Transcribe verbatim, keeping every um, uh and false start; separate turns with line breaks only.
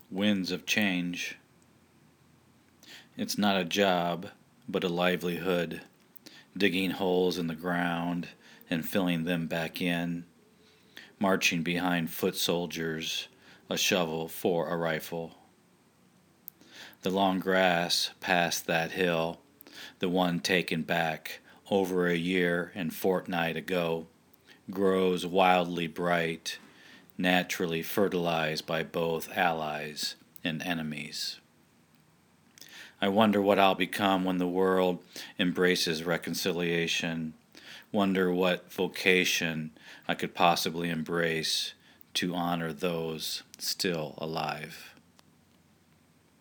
Winds of change. It's not a job, but a livelihood, digging holes in the ground and filling them back in, marching behind foot soldiers, a shovel for a rifle. The long grass past that hill, the one taken back over a year and fortnight ago, grows wildly bright, naturally fertilized by both allies and enemies. I wonder what I'll become when the world embraces reconciliation. Wonder what vocation I could possibly embrace to honor those still alive.